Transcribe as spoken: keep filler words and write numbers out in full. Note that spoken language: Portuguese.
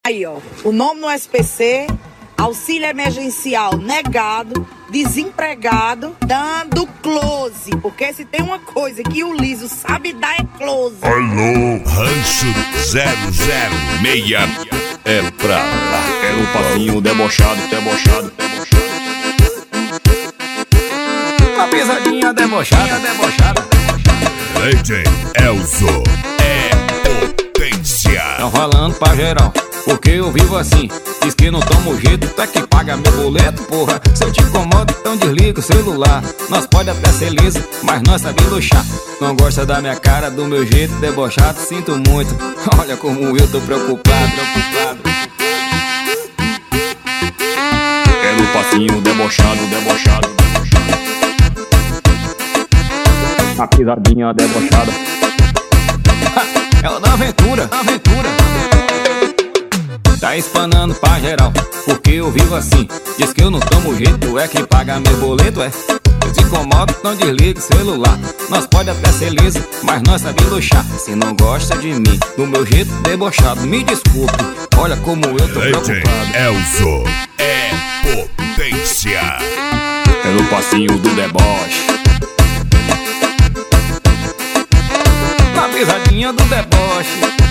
Aí, ó, o nome no S P C, auxílio emergencial negado, desempregado, dando close. Porque se tem uma coisa que o liso sabe dar é close. Alô, Rancho zero zero seis é pra lá. É um passinho debochado, debochado, debochado. Uma pisadinha debochada, debochada. D J Elzo é potência. Tão falando pra geral, porque eu vivo assim. Diz que não tomo jeito, tu é que paga meu boleto, porra. Se eu te incomodo, então desliga o celular. Nós pode até ser liso, mas nós sabemos luxar. Não gosta da minha cara, do meu jeito debochado, sinto muito. Olha como eu tô preocupado, preocupado. É no passinho debochado, debochado, debochado. A pisadinha debochada. É o da aventura, aventura. Tá espanando pra geral, porque eu vivo assim. Diz que eu não tomo jeito, é que paga meu boleto, é. Eu te incomodo, não desliga o celular. Nós pode até ser liso, mas nós sabemos luxar. Se não gosta de mim, do meu jeito debochado, me desculpe. Olha como eu tô preocupado. D J Elzo é potência. É no passinho do deboche. Na pisadinha do deboche.